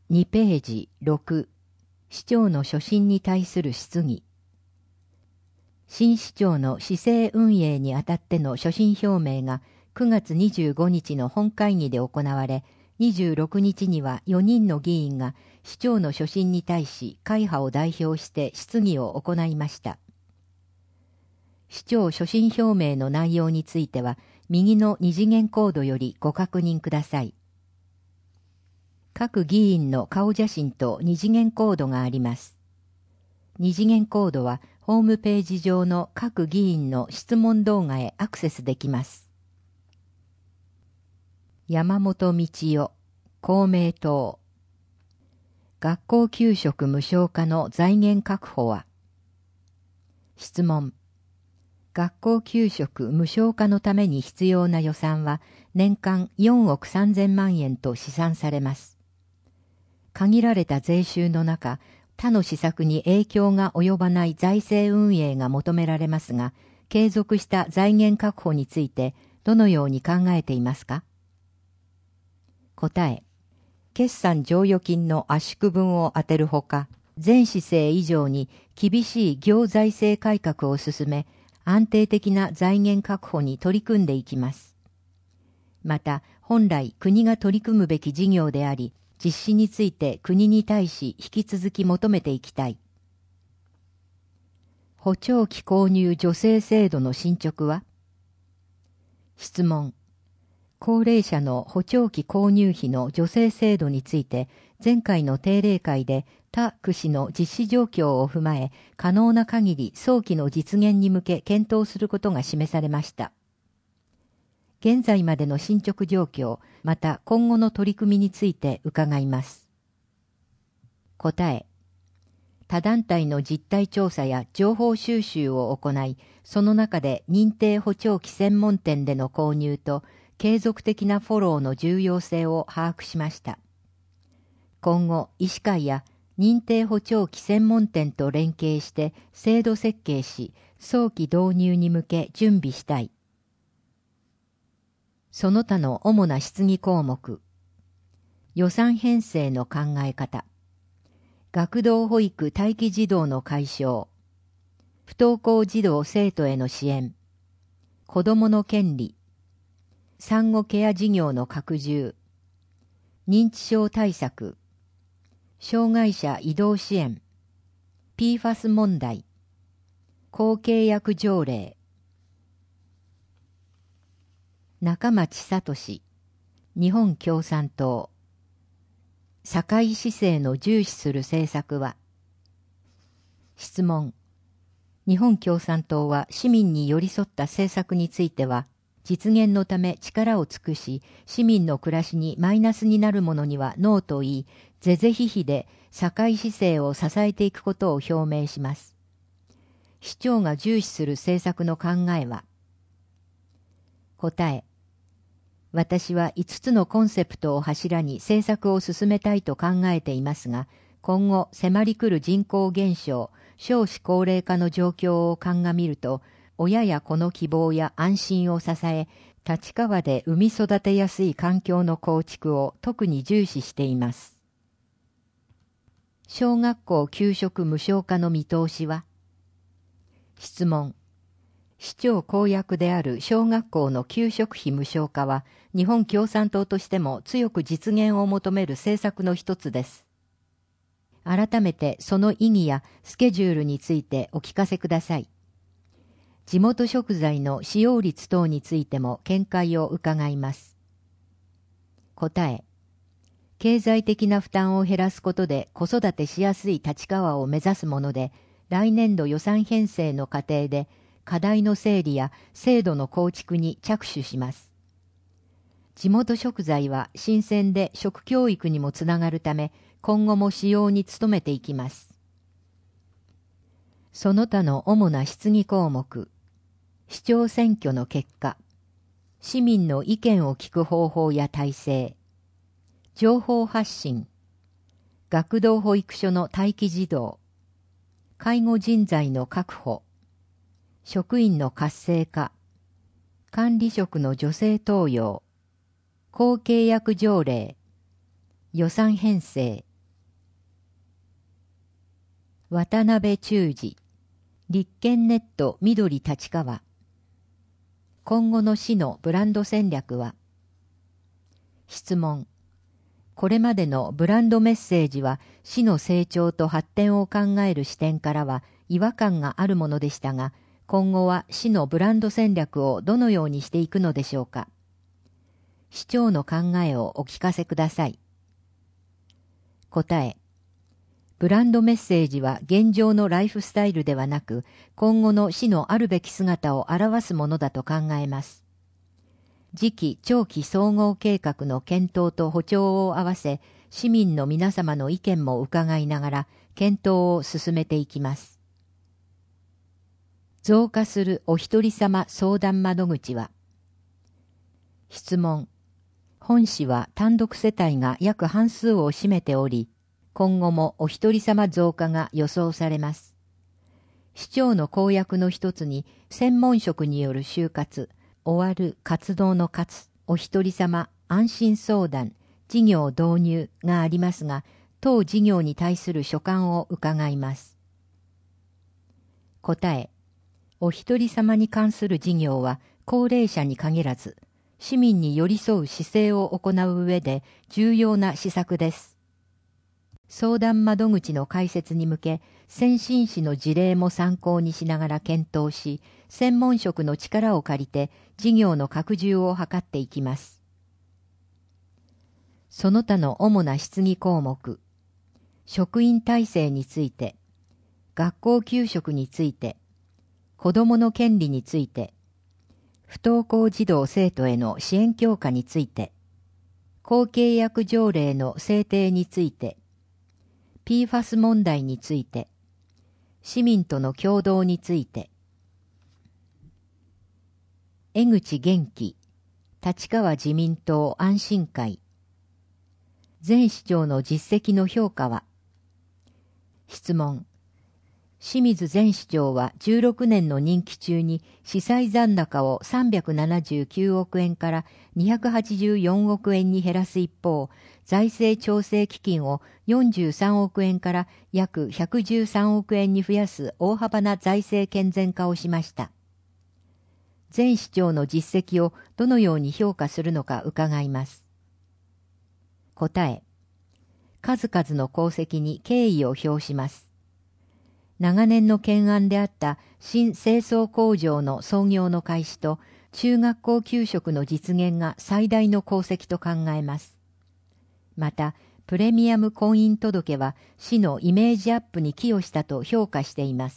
2ページ6、市長の所信に対する質疑。新市長の市政運営にあたっての所信表明が9月25日の本会議で行われ、26日には4人の議員が市長の所信に対し会派を代表して質疑を行いました。市長所信表明の内容については、右の二次元コードよりご確認ください。各議員の顔写真と二次元コードがあります。二次元コードはホームページ上の各議員の質問動画へアクセスできます。山本道代、公明党。学校給食無償化の財源確保は。質問。学校給食無償化のために必要な予算は年間4億3000万円と試算されます。限られた税収の中、他の施策に影響が及ばない財政運営が求められますが、継続した財源確保についてどのように考えていますか？答え。決算剰余金の圧縮分を充てるほか、前市政以上に厳しい行財政改革を進め、安定的な財源確保に取り組んでいきます。また、本来国が取り組むべき事業であり、実施について国に対し引き続き求めていきたい。補聴器購入助成制度の進捗は？質問。高齢者の補聴器購入費の助成制度について、前回の定例会で他区市の実施状況を踏まえ、可能な限り早期の実現に向け検討することが示されました。現在までの進捗状況、また今後の取り組みについて伺います。答え。他団体の実態調査や情報収集を行い、その中で認定補聴器専門店での購入と継続的なフォローの重要性を把握しました。今後、医師会や認定補聴器専門店と連携して制度設計し、早期導入に向け準備したい。その他の主な質疑項目。予算編成の考え方。学童保育待機児童の解消。不登校児童生徒への支援。子どもの権利。産後ケア事業の拡充。認知症対策。障害者移動支援。PFAS 問題。公契約条例。中町聡、日本共産党。社会市政の重視する政策は？質問。日本共産党は市民に寄り添った政策については、実現のため力を尽くし、市民の暮らしにマイナスになるものにはノーと言い、是々非々で社会市政を支えていくことを表明します。市長が重視する政策の考えは？答え。私は5つのコンセプトを柱に政策を進めたいと考えていますが、今後迫り来る人口減少、少子高齢化の状況を鑑みると、親や子の希望や安心を支え、立川で産み育てやすい環境の構築を特に重視しています。小学校給食無償化の見通しは？質問。市長公約である小学校の給食費無償化は、日本共産党としても強く実現を求める政策の一つです。改めてその意義やスケジュールについてお聞かせください。地元食材の使用率等についても見解を伺います。答え。経済的な負担を減らすことで子育てしやすい立川を目指すもので、来年度予算編成の過程で課題の整理や制度の構築に着手します。地元食材は新鮮で食教育にもつながるため、今後も使用に努めていきます。その他の主な質疑項目。市長選挙の結果。市民の意見を聞く方法や体制。情報発信。学童保育所の待機児童。介護人材の確保。職員の活性化。管理職の女性登用。公契約条例。予算編成。 渡辺忠二、立憲ネット緑立川。今後の市のブランド戦略は。質問。これまでのブランドメッセージは市の成長と発展を考える視点からは違和感があるものでしたが、今後は市のブランド戦略をどのようにしていくのでしょうか。市長の考えをお聞かせください。答え。ブランドメッセージは現状のライフスタイルではなく、今後の市のあるべき姿を表すものだと考えます。次期長期総合計画の検討と歩調を合わせ、市民の皆様の意見も伺いながら、検討を進めていきます。増加するお一人様相談窓口は。質問。本市は単独世帯が約半数を占めており、今後もお一人様増加が予想されます。市長の公約の一つに、専門職による就活、終わる活動の活、お一人様安心相談、事業導入がありますが、当事業に対する所感を伺います。答え。お一人様に関する事業は、高齢者に限らず、市民に寄り添う姿勢を行う上で重要な施策です。相談窓口の開設に向け、先進市の事例も参考にしながら検討し、専門職の力を借りて事業の拡充を図っていきます。その他の主な質疑項目、職員体制について、学校給食について、子どもの権利について、不登校児童生徒への支援強化について、公契約条例の制定について、PFAS 問題について、市民との協働について、江口元気、立川自民党安心会、前市長の実績の評価は。質問。清水前市長は16年の任期中に市債残高を379億円から284億円に減らす一方、財政調整基金を43億円から約113億円に増やす大幅な財政健全化をしました。前市長の実績をどのように評価するのか伺います。答え。数々の功績に敬意を表します。長年の懸案であった新清掃工場の操業の開始と中学校給食の実現が最大の功績と考えます。また、プレミアム婚姻届は市のイメージアップに寄与したと評価しています。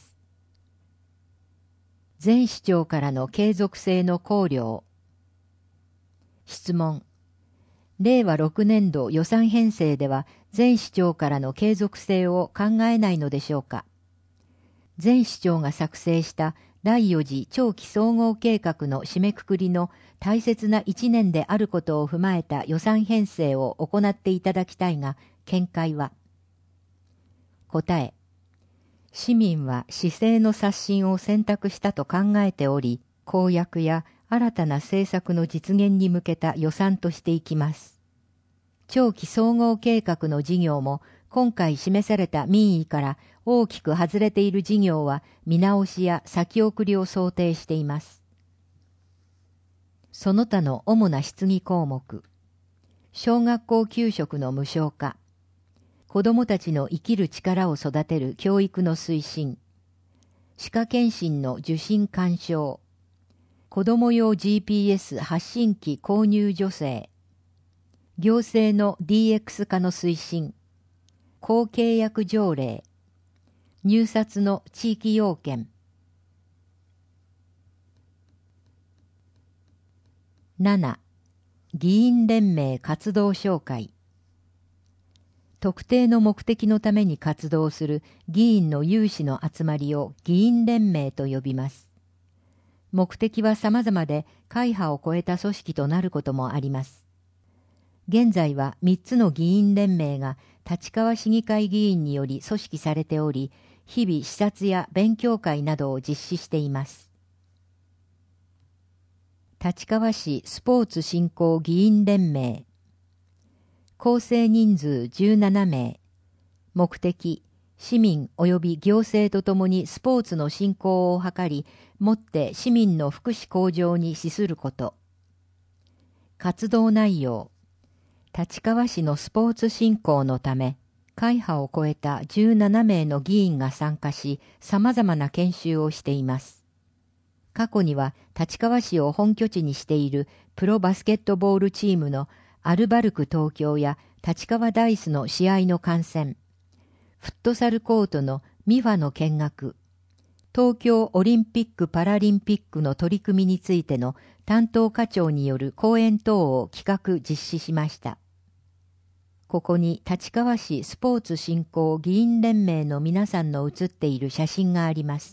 前市長からの継続性の考慮。質問。令和6年度予算編成では前市長からの継続性を考えないのでしょうか。前市長が作成した第4次長期総合計画の締めくくりの大切な1年であることを踏まえた予算編成を行っていただきたいが、見解は。答え。市民は市政の刷新を選択したと考えており、公約や新たな政策の実現に向けた予算としていきます。長期総合計画の事業も今回示された民意から大きく外れている事業は見直しや先送りを想定しています。その他の主な質疑項目。小学校給食の無償化。子どもたちの生きる力を育てる教育の推進。歯科検診の受診勧奨。子ども用 GPS 発信機購入助成。行政の DX 化の推進。公契約条例。入札の地域要件。7. 議員連盟活動紹介。特定の目的のために活動する議員の有志の集まりを議員連盟と呼びます。目的は様々で会派を超えた組織となることもあります。現在は3つの議員連盟が立川市議会議員により組織されており、日々視察や勉強会などを実施しています。立川市スポーツ振興議員連盟。構成人数17名。目的、 市民及び行政とともにスポーツの振興を図り、もって市民の福祉向上に資すること。活動内容。立川市のスポーツ振興のため、会派を超えた17名の議員が参加し、様々な研修をしています。過去には立川市を本拠地にしているプロバスケットボールチームのアルバルク東京や立川ダイスの試合の観戦、フットサルコートのミファの見学、東京オリンピック・パラリンピックの取り組みについての担当課長による講演等を企画実施しました。ここに立川市スポーツ振興議員連盟の皆さんの写っている写真があります。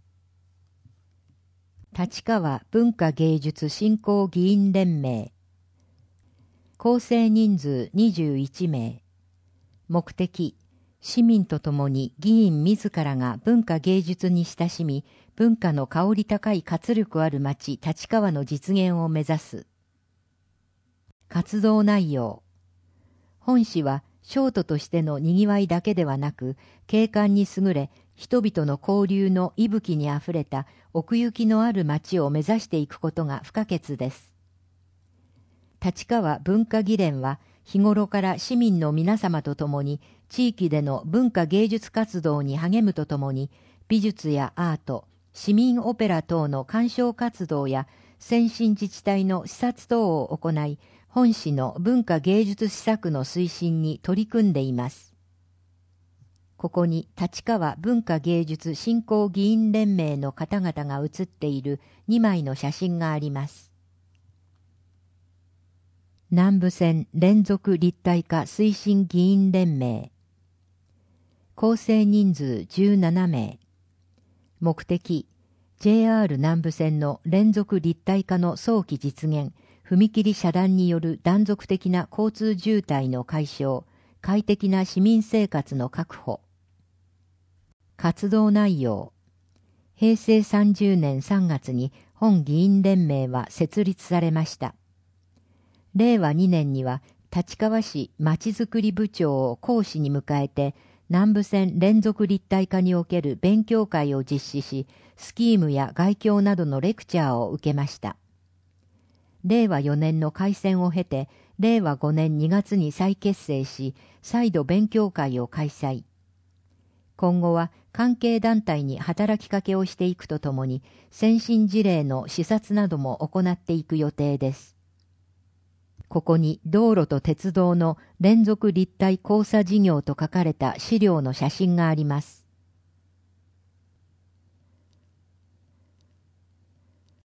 立川文化芸術振興議員連盟。構成人数21名。目的、市民とともに議員自らが文化芸術に親しみ、文化の香り高い活力ある町立川の実現を目指す。活動内容。本市は商都としての賑わいだけではなく、景観に優れ、人々の交流の息吹にあふれた奥行きのある町を目指していくことが不可欠です。立川文化議連は日頃から市民の皆様と共に地域での文化芸術活動に励むとともに、美術やアート、市民オペラ等の鑑賞活動や先進自治体の視察等を行い、本市の文化芸術施策の推進に取り組んでいます。ここに立川文化芸術振興議員連盟の方々が写っている2枚の写真があります。南部線連続立体化推進議員連盟。構成人数17名。目的、JR 南部線の連続立体化の早期実現、踏切遮断による断続的な交通渋滞の解消、快適な市民生活の確保。活動内容。平成30年3月に本議員連盟は設立されました。令和2年には立川市まちづくり部長を講師に迎えて、南部線連続立体化における勉強会を実施し、スキームや概況などのレクチャーを受けました。令和4年の改選を経て、令和5年2月に再結成し、再度勉強会を開催。今後は関係団体に働きかけをしていくとともに、先進事例の視察なども行っていく予定です。ここに道路と鉄道の連続立体交差事業と書かれた資料の写真があります。